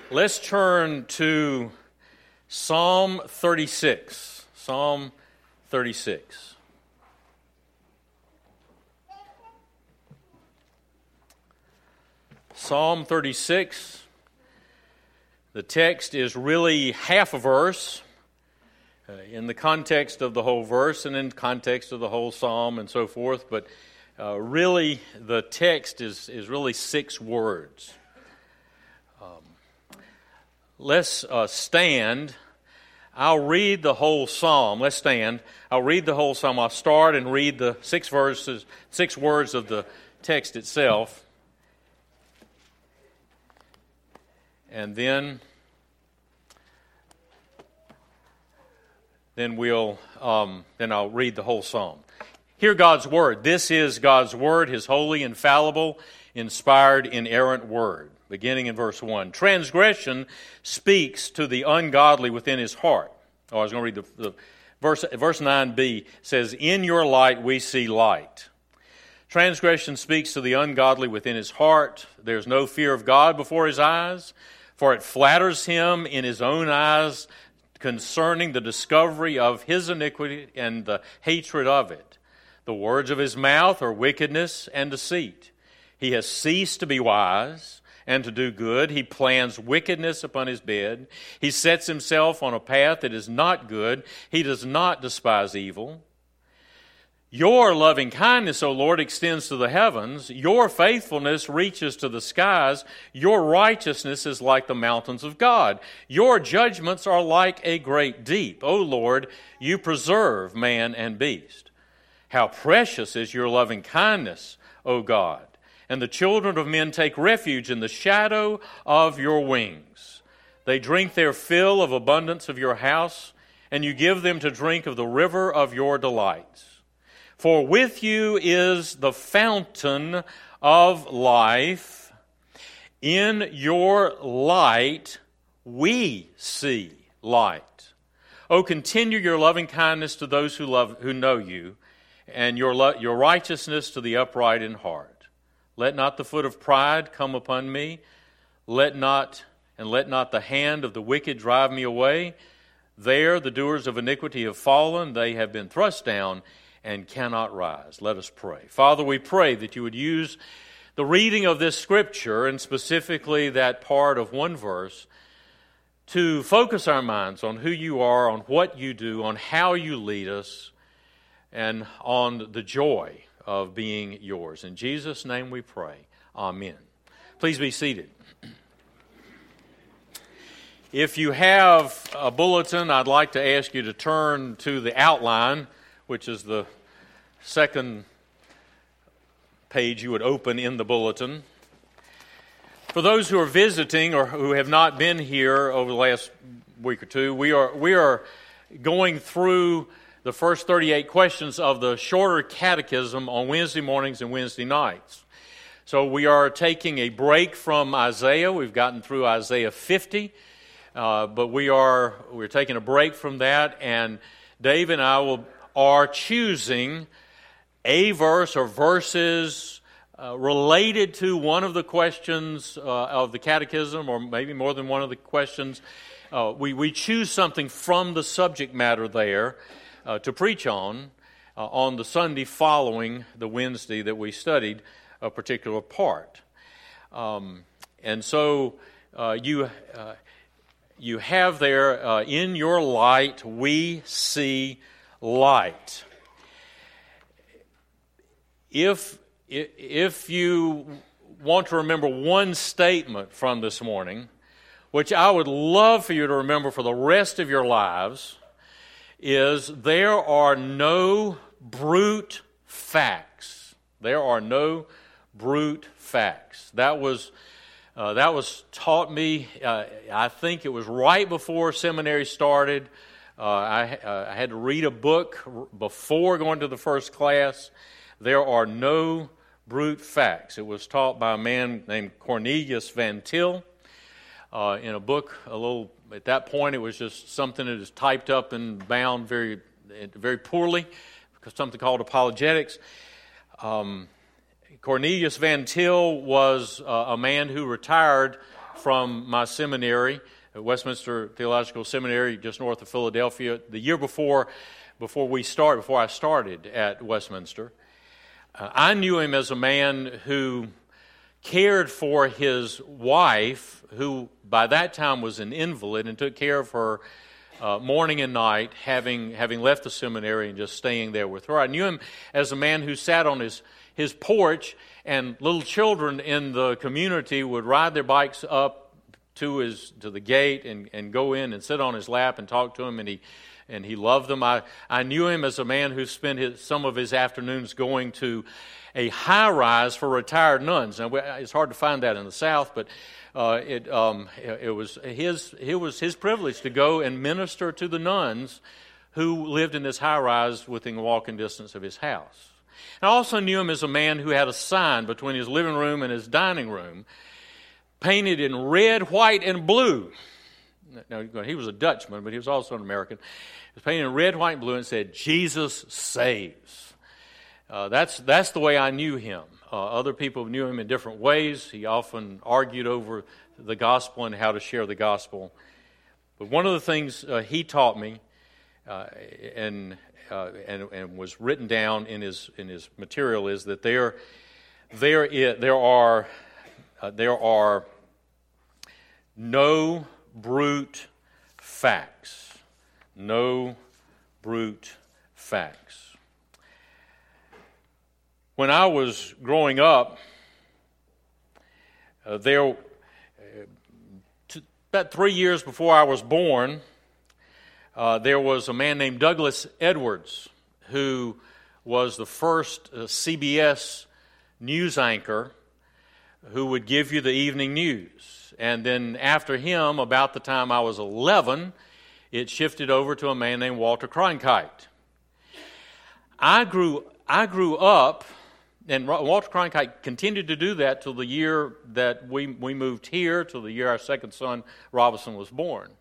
Let's turn to Psalm 36. Psalm 36. Psalm 36. The text is really half a verse in the context of the whole verse and in context of the whole psalm and so forth, but really the text is really 6 words. Let's stand. I'll read the whole psalm. Let's stand. I'll read the whole psalm. I'll start and read the 6 words of the text itself. And then I'll read the whole psalm. Hear God's word. This is God's word, His holy, infallible, inspired, inerrant word. Beginning in verse 1. Transgression speaks to the ungodly within his heart. I was going to read the verse 9b says, "In your light we see light." Transgression speaks to the ungodly within his heart. There's no fear of God before his eyes, for it flatters him in his own eyes concerning the discovery of his iniquity and the hatred of it. The words of his mouth are wickedness and deceit. He has ceased to be wise and to do good. He plans wickedness upon his bed. He sets himself on a path that is not good. He does not despise evil. Your loving kindness, O Lord, extends to the heavens. Your faithfulness reaches to the skies. Your righteousness is like the mountains of God. Your judgments are like a great deep. O Lord, you preserve man and beast. How precious is your loving kindness, O God. And the children of men take refuge in the shadow of your wings. They drink their fill of abundance of your house, and you give them to drink of the river of your delights. For with you is the fountain of life. In your light we see light. Oh, continue your loving kindness to those who know you, and your righteousness to the upright in heart. Let not the foot of pride come upon me. Let not the hand of the wicked drive me away. There the doers of iniquity have fallen. They have been thrust down and cannot rise. Let us pray. Father, we pray that you would use the reading of this scripture, and specifically that part of one verse, to focus our minds on who you are, on what you do, on how you lead us, and on the joy of being yours. In Jesus' name we pray. Amen. Please be seated. If you have a bulletin, I'd like to ask you to turn to the outline, which is the second page you would open in the bulletin. For those who are visiting or who have not been here over the last week or two, we are going through the first 38 questions of the shorter catechism on Wednesday mornings and Wednesday nights. So we are taking a break from Isaiah. We've gotten through Isaiah 50, but we're taking a break from that, and Dave and I are choosing a verse or verses related to one of the questions of the catechism, or maybe more than one of the questions. We choose something from the subject matter there to preach on the Sunday following the Wednesday that we studied a particular part. And so you have there, in your light we see light. If you want to remember one statement from this morning, which I would love for you to remember for the rest of your lives, is there are no brute facts. There are no brute facts. That was taught me, I think it was right before seminary started. I had to read a book before going to the first class. There are no brute facts. It was taught by a man named Cornelius Van Til in a book at that point, it was just something that is typed up and bound very, very poorly, something called Apologetics. Cornelius Van Til was a man who retired from my seminary, at Westminster Theological Seminary, just north of Philadelphia, the year before I started at Westminster. I knew him as a man who cared for his wife, who by that time was an invalid, and took care of her morning and night, having left the seminary and just staying there with her. I knew him as a man who sat on his porch, and little children in the community would ride their bikes up to the gate and go in and sit on his lap and talk to him, and he loved them. I knew him as a man who spent some of his afternoons going to a high-rise for retired nuns. Now, it's hard to find that in the South, but it was his privilege to go and minister to the nuns who lived in this high-rise within walking distance of his house. And I also knew him as a man who had a sign between his living room and his dining room, painted in red, white, and blue. Now, he was a Dutchman, but he was also an American. It was painted in red, white, and blue, and said, "Jesus saves." That's the way I knew him. Other people knew him in different ways. He often argued over the gospel and how to share the gospel. But one of the things he taught me, and was written down in his material, is that there are no brute facts. No brute facts. When I was growing up, about 3 years before I was born, there was a man named Douglas Edwards who was the first CBS news anchor who would give you the evening news. And then after him, about the time I was 11, it shifted over to a man named Walter Cronkite. I grew up, and Walter Cronkite continued to do that till the year that we moved here, till the year our second son, Robinson, was born.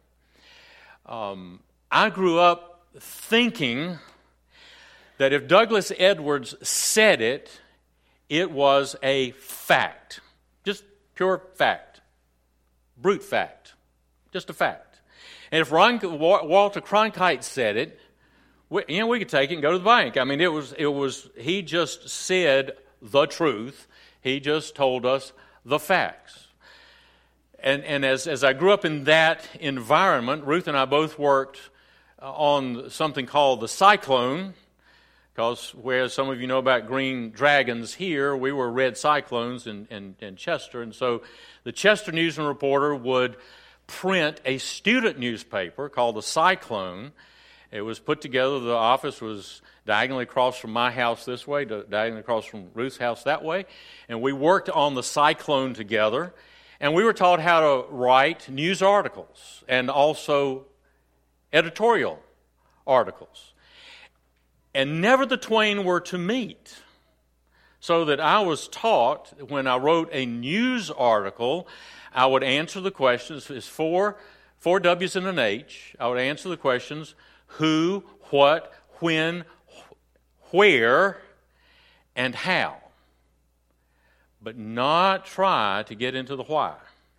I grew up thinking that if Douglas Edwards said it, it was a fact. Just pure fact. Brute fact. Just a fact. And if Walter Cronkite said it, we could take it and go to the bank. I mean, he just said the truth. He just told us the facts. And as I grew up in that environment, Ruth and I both worked on something called the Cyclone, because whereas some of you know about green dragons here, we were red cyclones in Chester. And so the Chester News and Reporter would print a student newspaper called the Cyclone. It was put together, the office was diagonally across from my house this way, diagonally across from Ruth's house that way, and we worked on the Cyclone together, and we were taught how to write news articles and also editorial articles. And never the twain were to meet, so that I was taught when I wrote a news article, I would answer the questions. It's four W's and an H. I would answer the questions: who, what, when, where, and how. But not try to get into the why.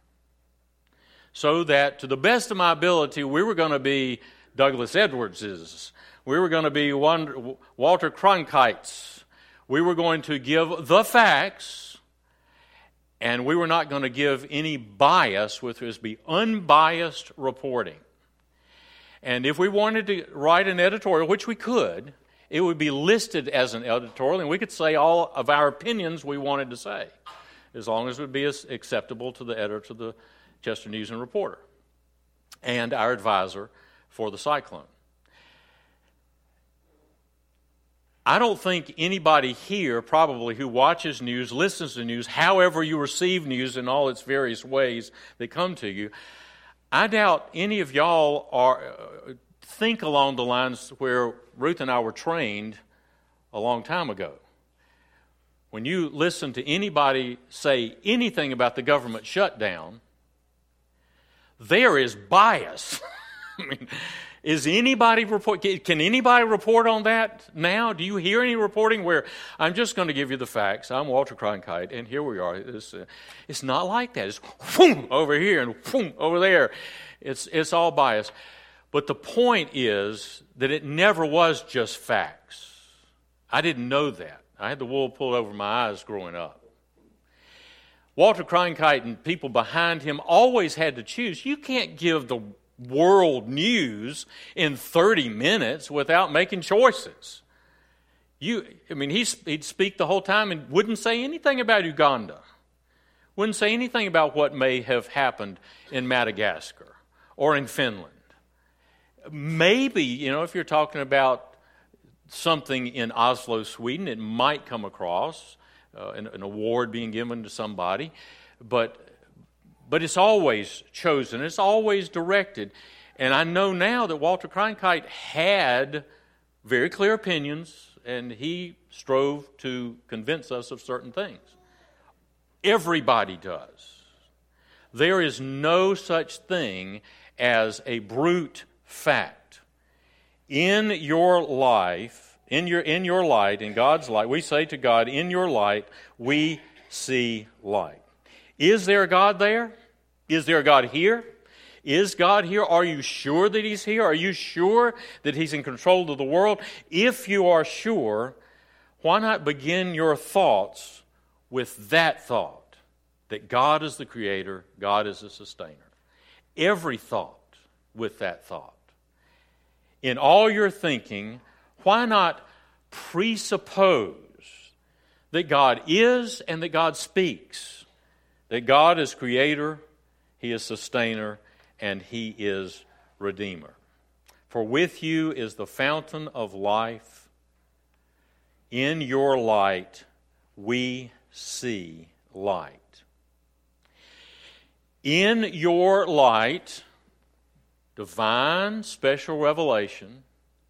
So that, to the best of my ability, we were going to be Douglas Edwards's. We were going to be Walter Cronkite's. We were going to give the facts, and we were not going to give any bias, which was be unbiased reporting. And if we wanted to write an editorial, which we could, it would be listed as an editorial, and we could say all of our opinions we wanted to say, as long as it would be acceptable to the editor of the Chester News and Reporter and our advisor for the Cyclone. I don't think anybody here probably who watches news, listens to news, however you receive news in all its various ways that come to you, I doubt any of y'all think along the lines where Ruth and I were trained a long time ago. When you listen to anybody say anything about the government shutdown, there is bias. I mean, is anybody can anybody report on that now? Do you hear any reporting where I'm just going to give you the facts? I'm Walter Cronkite, and here we are. It's not like that. It's whoom, over here and whoom, over there. It's all biased. But the point is that it never was just facts. I didn't know that. I had the wool pulled over my eyes growing up. Walter Cronkite and people behind him always had to choose. You can't give the world news in 30 minutes without making choices. He'd speak the whole time and wouldn't say anything about Uganda. Wouldn't say anything about what may have happened in Madagascar or in Finland. Maybe, if you're talking about something in Oslo, Sweden, it might come across. An award being given to somebody, but it's always chosen, it's always directed. And I know now that Walter Cronkite had very clear opinions, and he strove to convince us of certain things. Everybody does. There is no such thing as a brute fact. In your life, in your light, in God's light, we say to God, in your light, we see light. Is there a God there? Is there a God here? Is God here? Are you sure that He's here? Are you sure that He's in control of the world? If you are sure, why not begin your thoughts with that thought, that God is the Creator, God is the Sustainer. Every thought with that thought. In all your thinking, why not presuppose that God is and that God speaks, that God is Creator, He is Sustainer, and He is Redeemer. For with you is the fountain of life. In your light we see light. In your light, divine special revelation,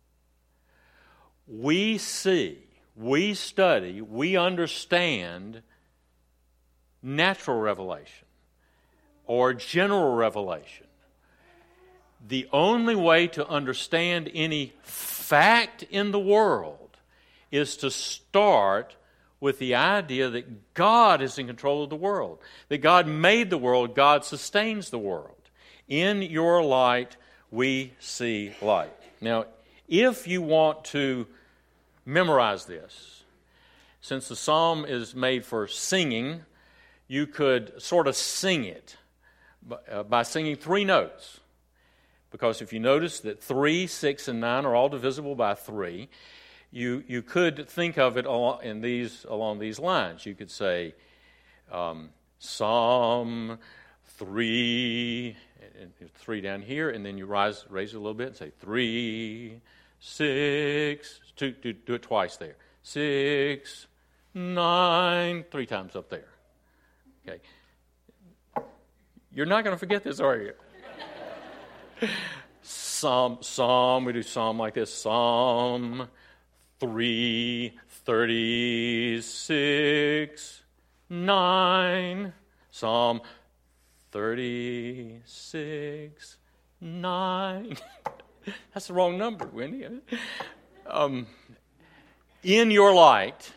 we see, we study, we understand natural revelation or general revelation. The only way to understand any fact in the world is to start with the idea that God is in control of the world, that God made the world, God sustains the world. In your light, we see light. Now, if you want to memorize this, since the psalm is made for singing, you could sort of sing it by singing 3 notes. Because if you notice that 3, 6, and 9 are all divisible by 3, you could think of it along these lines. You could say Psalm 3, and 3 down here, and then you raise it a little bit and say 3, 6, do it twice there. 6, 9, 3 times up there. Okay. You're not going to forget this, are you? Psalm, we do Psalm like this. Psalm 3, 36, 9. Psalm 36, 9. That's the wrong number, Wendy. In your light,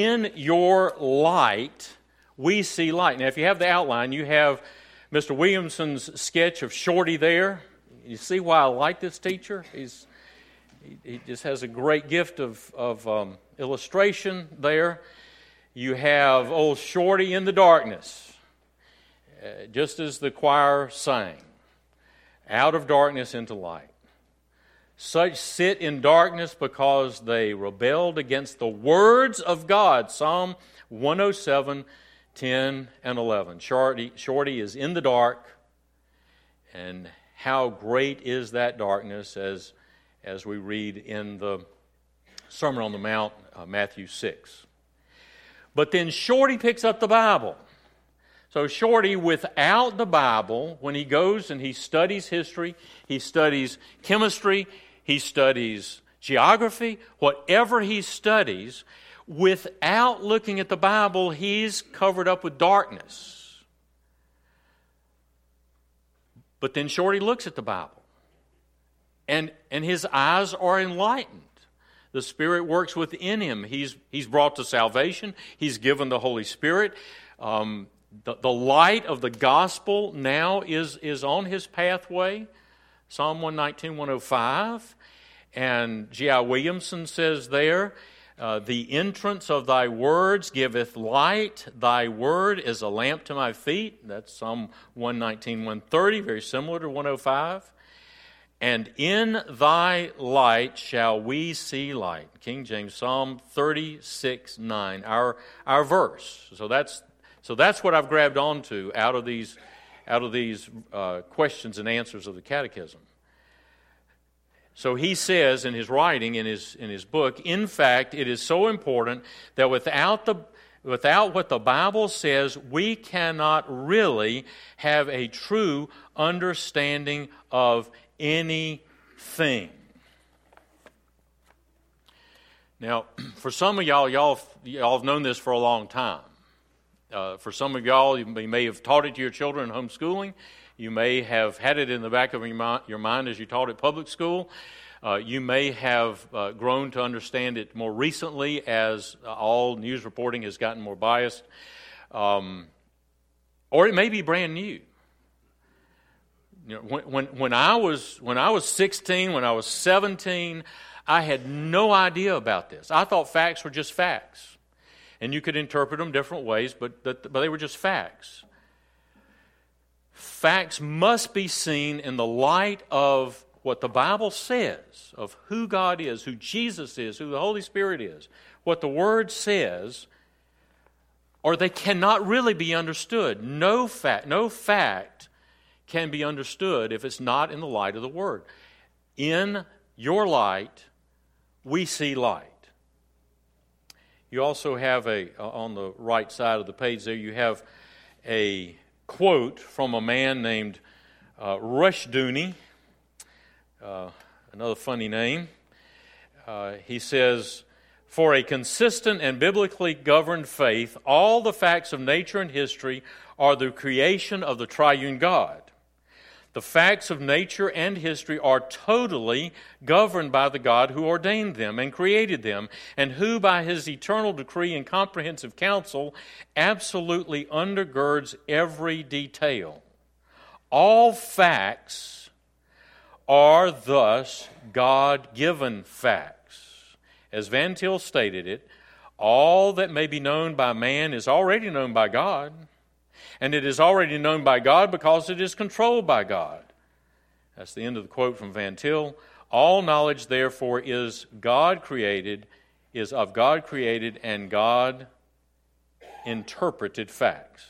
we see light. Now, if you have the outline, you have Mr. Williamson's sketch of Shorty there. You see why I like this teacher? He just has a great gift of illustration there. You have old Shorty in the darkness, just as the choir sang, out of darkness into light. Such sit in darkness because they rebelled against the words of God. Psalm 107, 10 and 11. Shorty is in the dark, and how great is that darkness as we read in the Sermon on the Mount, Matthew 6. But then Shorty picks up the Bible. So Shorty, without the Bible, when he goes and he studies history, he studies chemistry, he studies geography, whatever he studies, without looking at the Bible, he's covered up with darkness. But then Shorty looks at the Bible. and his eyes are enlightened. The Spirit works within him. He's brought to salvation. He's given the Holy Spirit. The light of the gospel now is on his pathway. Psalm 119, 105. And G.I. Williamson says there, the entrance of thy words giveth light. Thy word is a lamp to my feet. That's Psalm 119, 130, very similar to 105. And in thy light shall we see light. King James, Psalm 36, 9, our verse. So that's what I've grabbed onto out of these questions and answers of the Catechism. So he says in his writing, in his book, in fact, it is so important that without what the Bible says, we cannot really have a true understanding of anything. Now, for some of y'all have known this for a long time. For some of y'all, you may have taught it to your children in homeschooling. You may have had it in the back of your mind as you taught at public school. You may have grown to understand it more recently as all news reporting has gotten more biased. Or it may be brand new. You know, when I was 16, when I was 17, I had no idea about this. I thought facts were just facts. And you could interpret them different ways, but they were just facts. Facts must be seen in the light of what the Bible says, of who God is, who Jesus is, who the Holy Spirit is, what the Word says, or they cannot really be understood. No fact can be understood if it's not in the light of the Word. In your light, we see light. You also have on the right side of the page there, you have a quote from a man named Rushdoony, another funny name. He says, "For a consistent and biblically governed faith, all the facts of nature and history are the creation of the triune God. The facts of nature and history are totally governed by the God who ordained them and created them, and who by his eternal decree and comprehensive counsel absolutely undergirds every detail. All facts are thus God-given facts. As Van Til stated it, all that may be known by man is already known by God. And it is already known by God because it is controlled by God." That's the end of the quote from Van Til. "All knowledge, therefore, is of God created and God interpreted facts."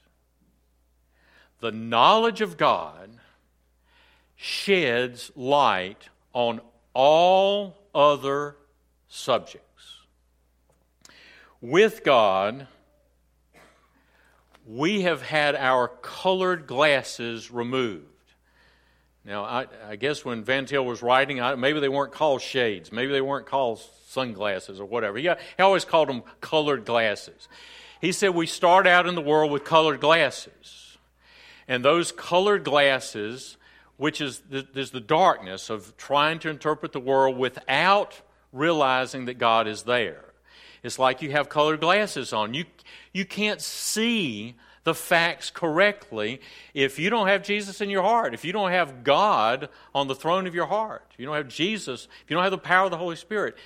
The knowledge of God sheds light on all other subjects. With God, we have had our colored glasses removed. Now, I guess when Van Til was writing, maybe they weren't called shades. Maybe they weren't called sunglasses or whatever. He always called them colored glasses. He said we start out in the world with colored glasses. And those colored glasses, which is there's the darkness of trying to interpret the world without realizing that God is there. It's like you have colored glasses on. You can't see the facts correctly if you don't have Jesus in your heart, if you don't have God on the throne of your heart, if you don't have Jesus, if you don't have the power of the Holy Spirit.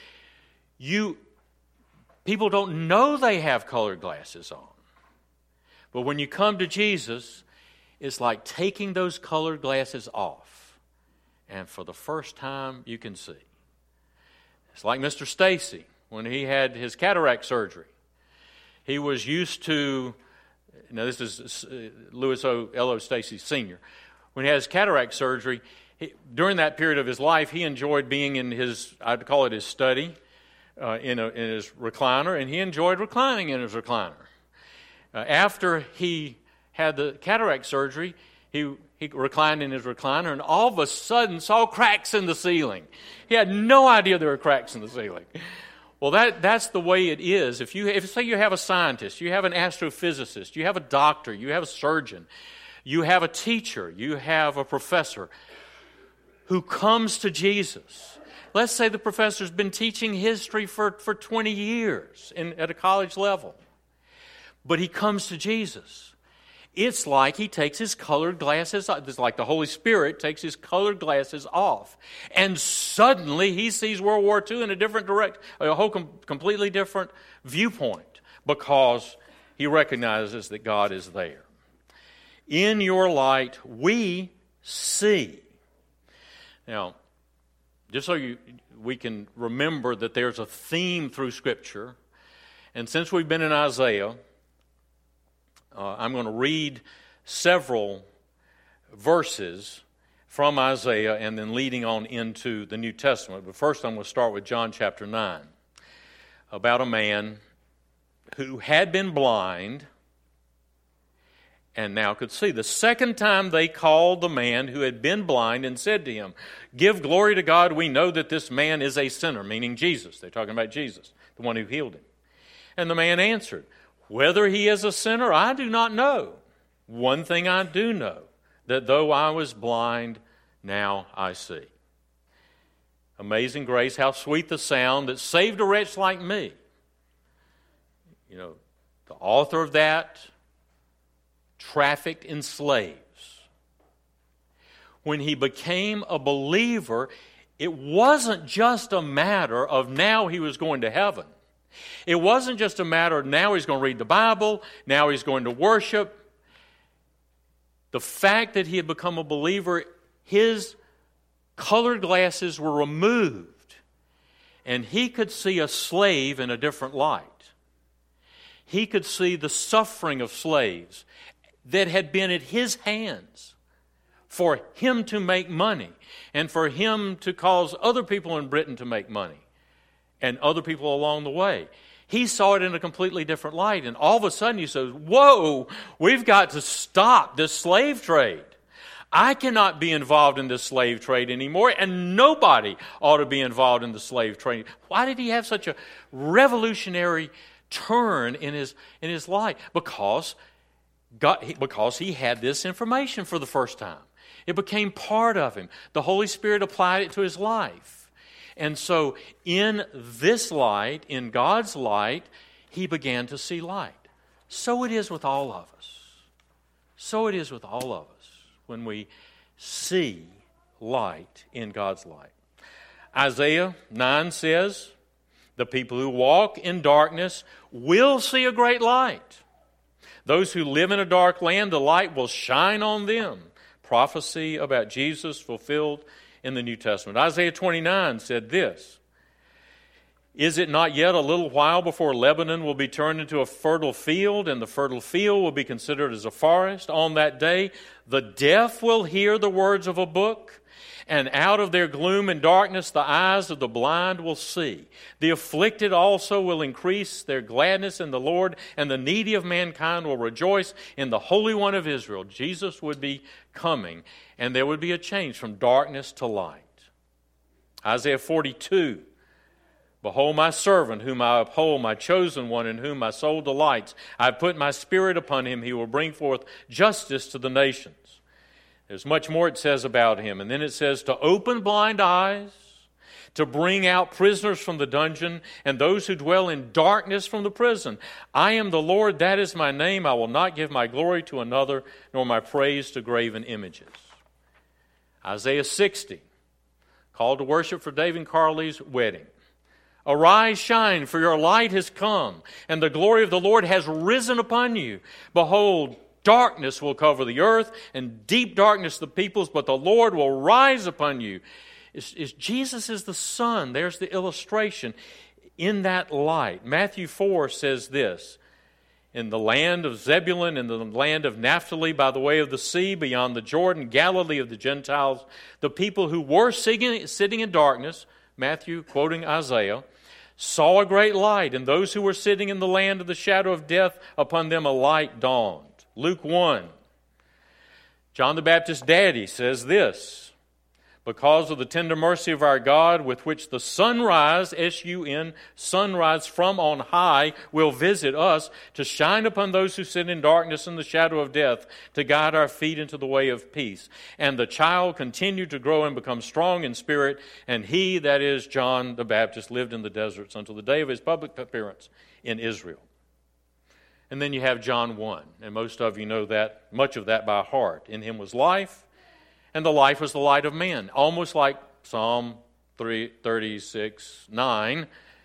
People don't know they have colored glasses on. But when you come to Jesus, it's like taking those colored glasses off. And for the first time, you can see. It's like Mr. Stacy when he had his cataract surgery. He was used to, this is Louis L.O. Stacy Sr. When he had his cataract surgery, during that period of his life, he enjoyed being in I'd call it his study, in his recliner, and he enjoyed reclining in his recliner. After he had the cataract surgery, he reclined in his recliner and all of a sudden saw cracks in the ceiling. He had no idea there were cracks in the ceiling. Well, that's the way it is. If say you have a scientist, you have an astrophysicist, you have a doctor, you have a surgeon, you have a teacher, you have a professor who comes to Jesus. Let's say the professor's been teaching history for 20 years at a college level. But he comes to Jesus. It's like he takes his colored glasses off. It's like the Holy Spirit takes his colored glasses off. And suddenly he sees World War II in a whole completely different viewpoint, because he recognizes that God is there. In your light, we see. Now, just so we can remember that there's a theme through Scripture, and since we've been in Isaiah, I'm going to read several verses from Isaiah and then leading on into the New Testament. But first I'm going to start with John chapter 9, about a man who had been blind and now could see. The second time they called the man who had been blind and said to him, "Give glory to God, we know that this man is a sinner," meaning Jesus. They're talking about Jesus, the one who healed him. And the man answered, "Whether he is a sinner, I do not know. One thing I do know, that though I was blind, now I see." Amazing grace, how sweet the sound that saved a wretch like me. You know, the author of that trafficked in slaves. When he became a believer, it wasn't just a matter of now he was going to heaven. It wasn't just a matter of now he's going to read the Bible, now he's going to worship. The fact that he had become a believer, his colored glasses were removed, and he could see a slave in a different light. He could see the suffering of slaves that had been at his hands for him to make money and for him to cause other people in Britain to make money and other people along the way. He saw it in a completely different light, and all of a sudden he says, "Whoa, we've got to stop this slave trade. I cannot be involved in this slave trade anymore, and nobody ought to be involved in the slave trade." Why did he have such a revolutionary turn in his life? Because he had this information for the first time. It became part of him. The Holy Spirit applied it to his life. And so in this light, in God's light, he began to see light. So it is with all of us. So it is with all of us when we see light in God's light. Isaiah 9 says, "The people who walk in darkness will see a great light. Those who live in a dark land, the light will shine on them." Prophecy about Jesus fulfilled in the New Testament. Isaiah 29 said this, "Is it not yet a little while before Lebanon will be turned into a fertile field, and the fertile field will be considered as a forest? On that day, the deaf will hear the words of a book, and out of their gloom and darkness the eyes of the blind will see. The afflicted also will increase their gladness in the Lord, and the needy of mankind will rejoice in the Holy One of Israel." Jesus would be coming, and there would be a change from darkness to light. Isaiah 42, "Behold my servant, whom I uphold, my chosen one, in whom my soul delights. I have put my spirit upon him. He will bring forth justice to the nations." There's much more it says about him. And then it says, "To open blind eyes, to bring out prisoners from the dungeon, and those who dwell in darkness from the prison. I am the Lord, that is my name. I will not give my glory to another, nor my praise to graven images." Isaiah 60, called to worship for Dave and Carly's wedding. "Arise, shine, for your light has come, and the glory of the Lord has risen upon you. Behold, darkness will cover the earth, and deep darkness the peoples, but the Lord will rise upon you." Jesus is the sun. There's the illustration in that light. Matthew 4 says this, "In the land of Zebulun, in the land of Naphtali, by the way of the sea, beyond the Jordan, Galilee of the Gentiles, the people who were sitting in darkness," Matthew quoting Isaiah, "saw a great light, and those who were sitting in the land of the shadow of death, upon them a light dawned." Luke 1. John the Baptist's daddy says this, because of the tender mercy of our God, with which the sunrise, S-U-N, sunrise from on high, will visit us, to shine upon those who sit in darkness and the shadow of death, to guide our feet into the way of peace. And the child continued to grow and become strong in spirit, and he, that is John the Baptist, lived in the deserts until the day of his public appearance in Israel. And then you have John 1, and most of you know that, much of that by heart. In him was life, and the life was the light of men. Almost like Psalm 36:9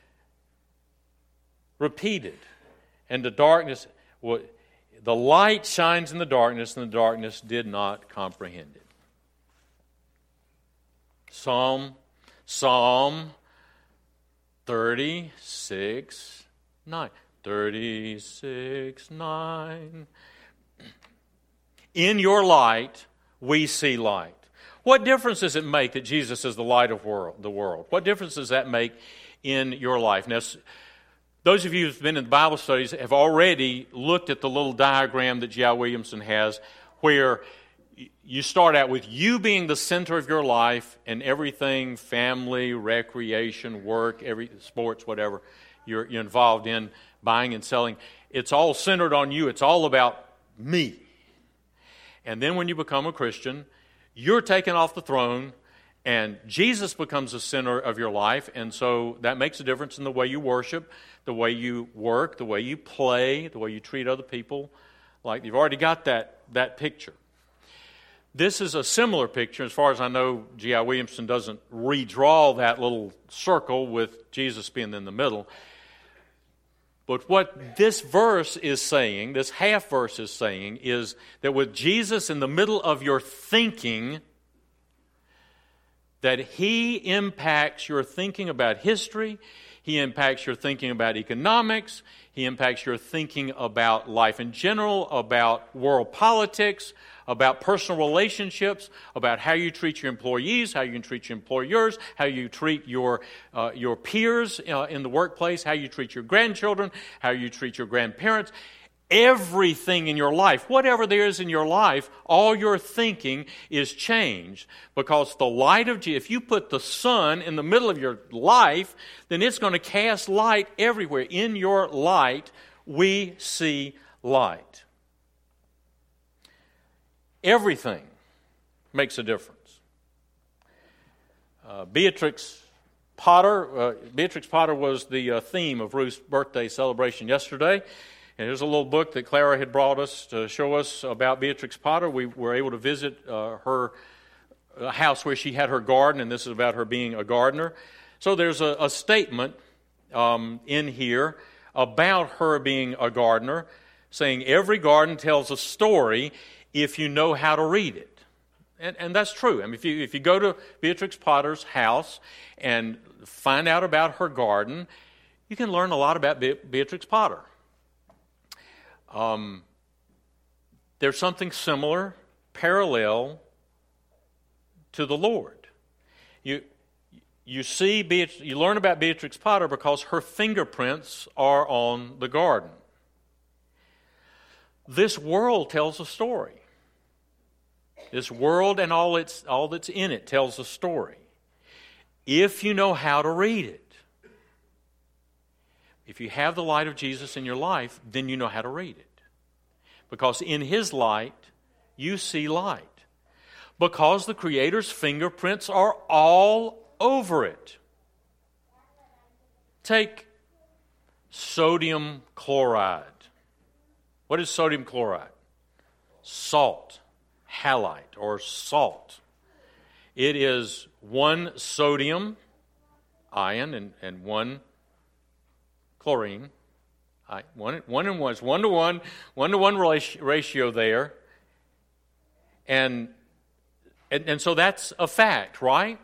repeated. And the darkness, the light shines in the darkness, and the darkness did not comprehend it. Psalm 36:9. 36:9. In your light, we see light. What difference does it make that Jesus is the light of the world? What difference does that make in your life? Now, those of you who've been in Bible studies have already looked at the little diagram that J.I. Williamson has, where you start out with you being the center of your life, and everything, family, recreation, work, sports, whatever you're involved in, buying and selling, it's all centered on you. It's all about me. And then when you become a Christian, you're taken off the throne, and Jesus becomes the center of your life, and so that makes a difference in the way you worship, the way you work, the way you play, the way you treat other people. Like, you've already got that picture. This is a similar picture. As far as I know, J.I. Williamson doesn't redraw that little circle with Jesus being in the middle. But what this verse is saying, this half verse is saying, is that with Jesus in the middle of your thinking, that He impacts your thinking about history, He impacts your thinking about economics, He impacts your thinking about life in general, about world politics, about personal relationships, about how you treat your employees, how you can treat your employers, how you treat your peers in the workplace, how you treat your grandchildren, how you treat your grandparents. Everything in your life, whatever there is in your life, all your thinking is changed, because the light of Jesus, if you put the sun in the middle of your life, then it's going to cast light everywhere. In your light, we see light. Everything makes a difference. Beatrix Potter was the theme of Ruth's birthday celebration yesterday. And here's a little book that Clara had brought us to show us about Beatrix Potter. We were able to visit her house where she had her garden, and this is about her being a gardener. So there's a statement in here about her being a gardener, saying every garden tells a story if you know how to read it. And that's true. I mean, if you go to Beatrix Potter's house and find out about her garden, you can learn a lot about Beatrix Potter. There's something similar, parallel to the Lord. You learn about Beatrix Potter because her fingerprints are on the garden. This world tells a story. This world and all that's in it tells a story. If you know how to read it. If you have the light of Jesus in your life, then you know how to read it. Because in His light, you see light. Because the Creator's fingerprints are all over it. Take sodium chloride. What is sodium chloride? Salt, halite, or salt. It is one sodium ion and one chlorine. One and one. It's 1-to-1 ratio there. And so that's a fact, right?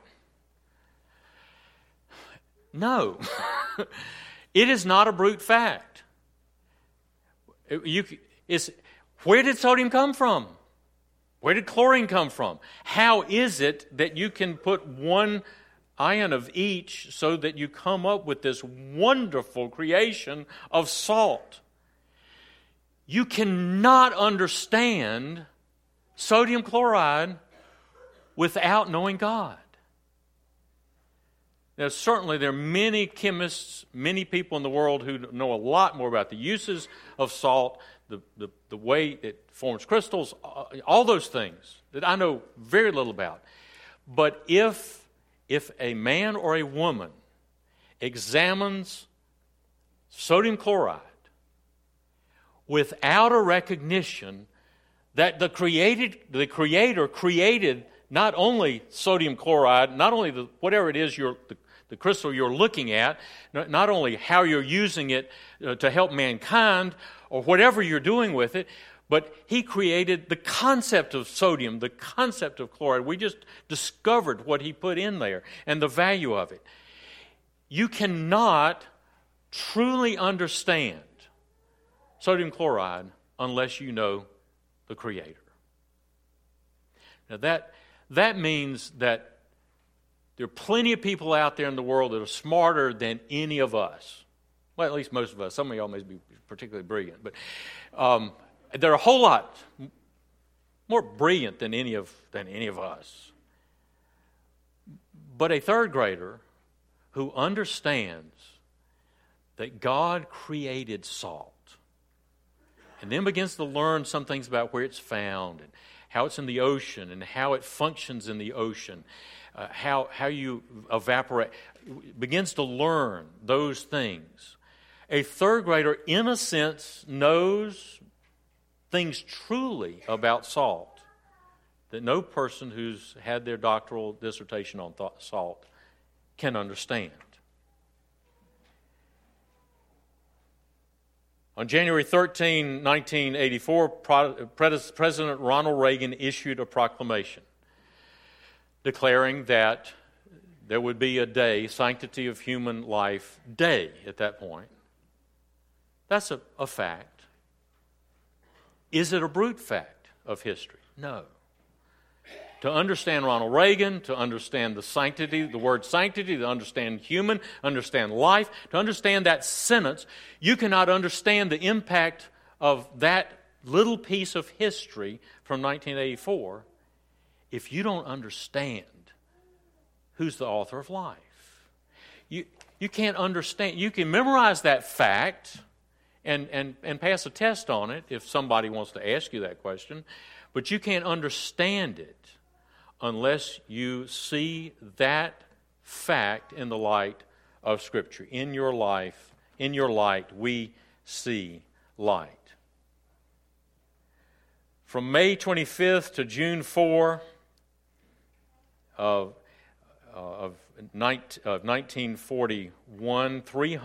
No. It is not a brute fact. Where did sodium come from? Where did chlorine come from? How is it that you can put one ion of each so that you come up with this wonderful creation of salt? You cannot understand sodium chloride without knowing God. Now, certainly there are many chemists, many people in the world who know a lot more about the uses of salt, the way it forms crystals, all those things that I know very little about. But if a man or a woman examines sodium chloride without a recognition that the Creator created not only sodium chloride, not only whatever it is the crystal you're looking at, not only how you're using it to help mankind or whatever you're doing with it, but He created the concept of sodium, the concept of chloride. We just discovered what He put in there and the value of it. You cannot truly understand sodium chloride unless you know the Creator. Now that means that there are plenty of people out there in the world that are smarter than any of us. Well, at least most of us. Some of y'all may be particularly brilliant. But there are a whole lot more brilliant than any of us. But a third grader who understands that God created salt and then begins to learn some things about where it's found and how it's in the ocean and how it functions in the ocean, how you evaporate, begins to learn those things. A third grader, in a sense, knows things truly about salt that no person who's had their doctoral dissertation on salt can understand. On January 13, 1984, President Ronald Reagan issued a proclamation declaring that there would be a day, Sanctity of Human Life Day at that point. That's a fact. Is it a brute fact of history? No. To understand Ronald Reagan, to understand the sanctity, the word sanctity, to understand human, understand life, to understand that sentence, you cannot understand the impact of that little piece of history from 1984 if you don't understand who's the author of life. You can't understand. You can memorize that fact and pass a test on it if somebody wants to ask you that question, but you can't understand it unless you see that fact in the light of Scripture. In your life, in your light, we see light. From May 25th to June 4 of 1941,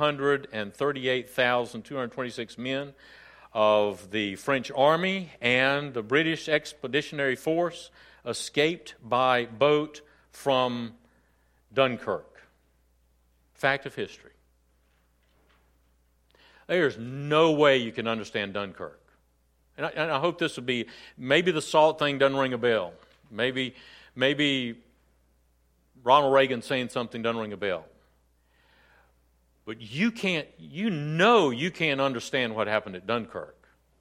338,226 men of the French Army and the British Expeditionary Force escaped by boat from Dunkirk. Fact of history. There's no way you can understand Dunkirk. And I hope this will be, maybe the salt thing doesn't ring a bell. Maybe Ronald Reagan saying something doesn't ring a bell. But you can't understand what happened at Dunkirk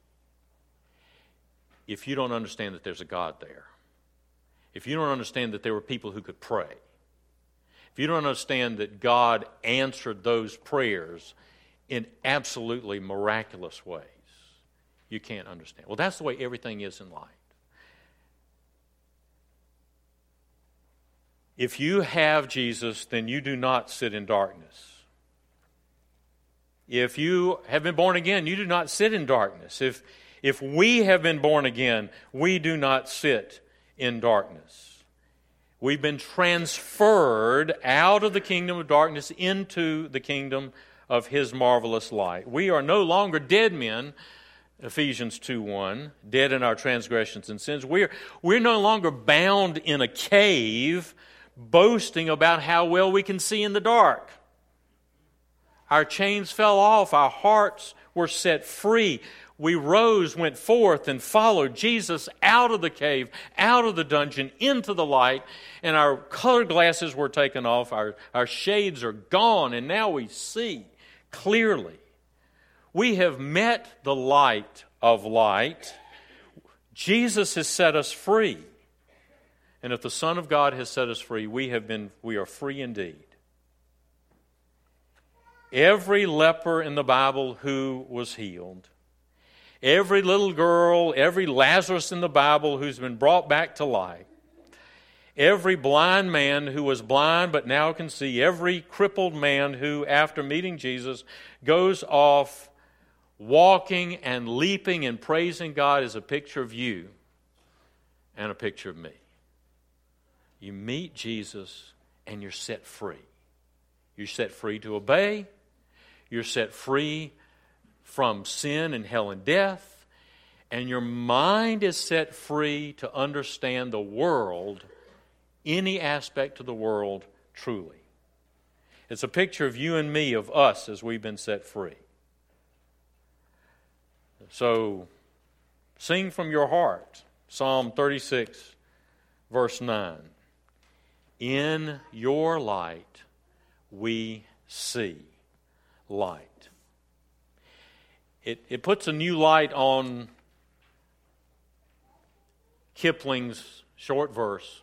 if you don't understand that there's a God there. If you don't understand that there were people who could pray. If you don't understand that God answered those prayers in absolutely miraculous ways, you can't understand. Well, that's the way everything is in life. If you have Jesus, then you do not sit in darkness. If you have been born again, you do not sit in darkness. If we have been born again, we do not sit in darkness. We've been transferred out of the kingdom of darkness into the kingdom of His marvelous light. We are no longer dead men, Ephesians 2:1, dead in our transgressions and sins. We're no longer bound in a cave, boasting about how well we can see in the dark. Our chains fell off. Our hearts were set free. We rose, went forth, and followed Jesus out of the cave, out of the dungeon, into the light, and our colored glasses were taken off. Our shades are gone, and now we see clearly. We have met the light of light. Jesus has set us free. And if the Son of God has set us free, we are free indeed. every leper in the Bible who was healed, every little girl, every Lazarus in the Bible who's been brought back to life, every blind man who was blind but now can see, every crippled man who, after meeting Jesus, goes off walking and leaping and praising God, is a picture of you and a picture of me. You meet Jesus and you're set free. You're set free to obey. You're set free from sin and hell and death. And your mind is set free to understand the world, any aspect of the world, truly. It's a picture of you and me, of us, as we've been set free. So, sing from your heart, Psalm 36, verse 9. In your light we see light. It puts a new light on Kipling's short verse.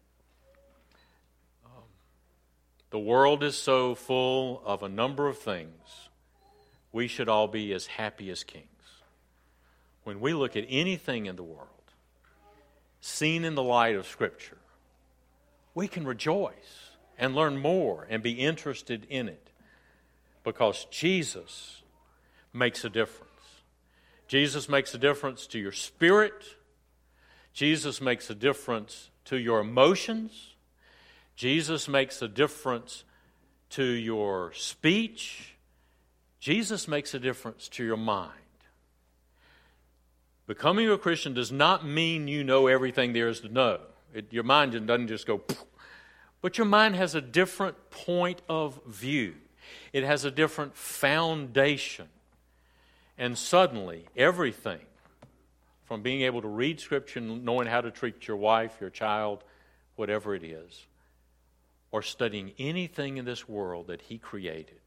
The world is so full of a number of things, we should all be as happy as kings. When we look at anything in the world, seen in the light of Scripture, we can rejoice and learn more and be interested in it because Jesus makes a difference. Jesus makes a difference to your spirit. Jesus makes a difference to your emotions. Jesus makes a difference to your speech. Jesus makes a difference to your mind. Becoming a Christian does not mean you know everything there is to know. Your mind doesn't just go, poof. But your mind has a different point of view. It has a different foundation. And suddenly, everything, from being able to read Scripture and knowing how to treat your wife, your child, whatever it is, or studying anything in this world that He created,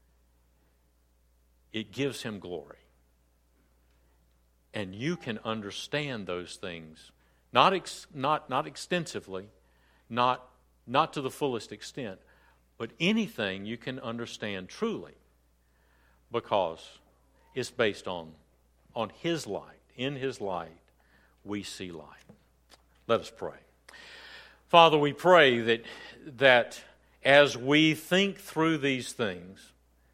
it gives Him glory. And you can understand those things, not extensively, not to the fullest extent, but anything you can understand truly because it's based on His light. In His light, we see light. Let us pray. Father, we pray that as we think through these things,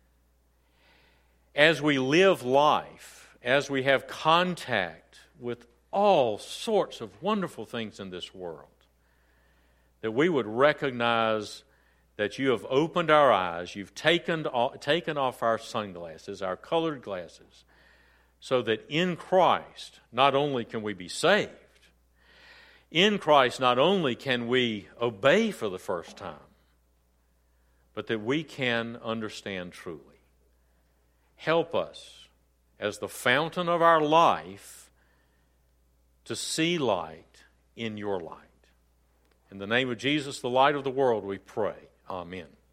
as we live life, as we have contact with all sorts of wonderful things in this world, that we would recognize that You have opened our eyes, You've taken off our sunglasses, our colored glasses, so that in Christ, not only can we be saved, in Christ not only can we obey for the first time, but that we can understand truly. Help us, as the fountain of our life, to see light in Your light. In the name of Jesus, the light of the world, we pray. Amen.